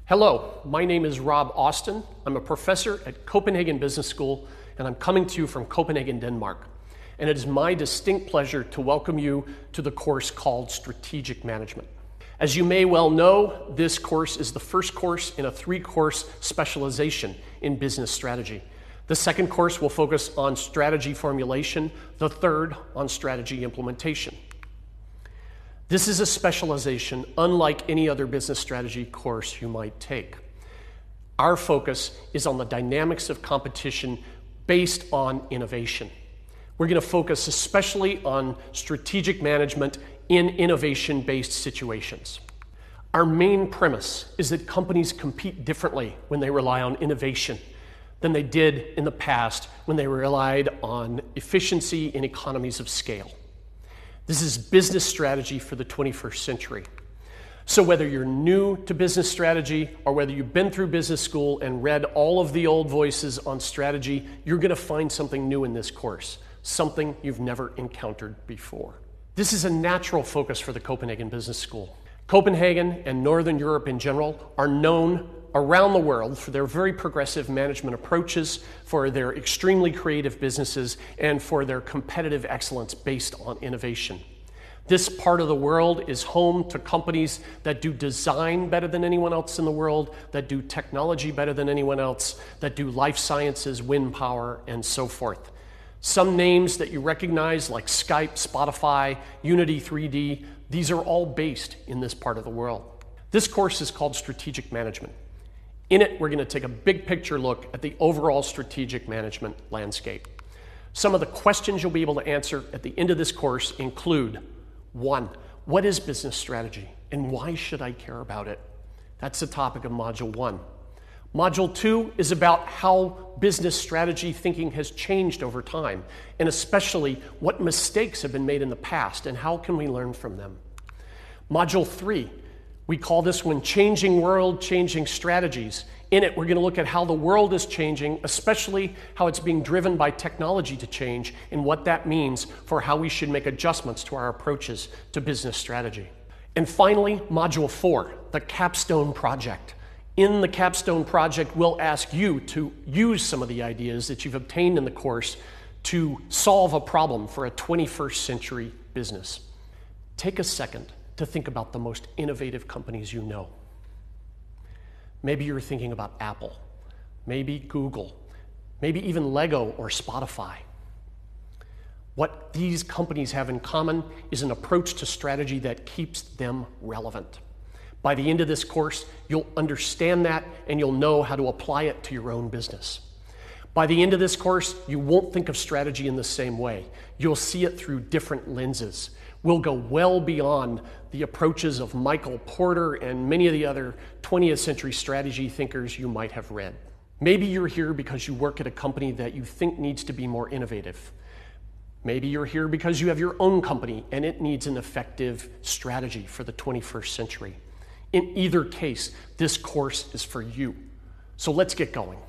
Hello, my name is Rob Austin. I'm a professor at Copenhagen Business School, and I'm coming to you from Copenhagen, Denmark. And it is my distinct pleasure to welcome you to the course called Strategic Management. As you may well know, this course is the first course in a 3-course specialization in business strategy. The second course will focus on strategy formulation, the third on strategy implementation. This is a specialization unlike any other business strategy course you might take. Our focus is on the dynamics of competition based on innovation. We're going to focus especially on strategic management in innovation-based situations. Our main premise is that companies compete differently when they rely on innovation than they did in the past when they relied on efficiency and economies of scale. This is business strategy for the 21st century. So whether you're new to business strategy or whether you've been through business school and read all of the old voices on strategy, you're going to find something new in this course, something you've never encountered before. This is a natural focus for the Copenhagen Business School. Copenhagen and Northern Europe in general are known around the world for their very progressive management approaches, for their extremely creative businesses, and for their competitive excellence based on innovation. This part of the world is home to companies that do design better than anyone else in the world, that do technology better than anyone else, that do life sciences, wind power, and so forth. Some names that you recognize like Skype, Spotify, Unity 3D, these are all based in this part of the world. This course is called Strategic Management. In it, we're going to take a big picture look at the overall strategic management landscape. Some of the questions you'll be able to answer at the end of this course include: 1, what is business strategy and why should I care about it? That's the topic of Module 1. Module 2 is about how business strategy thinking has changed over time, and especially what mistakes have been made in the past and how can we learn from them. Module 3, we call this one Changing World, Changing Strategies. In it, we're going to look at how the world is changing, especially how it's being driven by technology to change and what that means for how we should make adjustments to our approaches to business strategy. And finally, Module 4, the Capstone Project. In the Capstone Project, we'll ask you to use some of the ideas that you've obtained in the course to solve a problem for a 21st century business. Take a second to think about the most innovative companies you know. Maybe you're thinking about Apple, maybe Google, maybe even Lego or Spotify. What these companies have in common is an approach to strategy that keeps them relevant. By the end of this course, you'll understand that and you'll know how to apply it to your own business. By the end of this course, you won't think of strategy in the same way. You'll see it through different lenses. We'll go well beyond the approaches of Michael Porter and many of the other 20th century strategy thinkers you might have read. Maybe you're here because you work at a company that you think needs to be more innovative. Maybe you're here because you have your own company and it needs an effective strategy for the 21st century. In either case, this course is for you. So let's get going.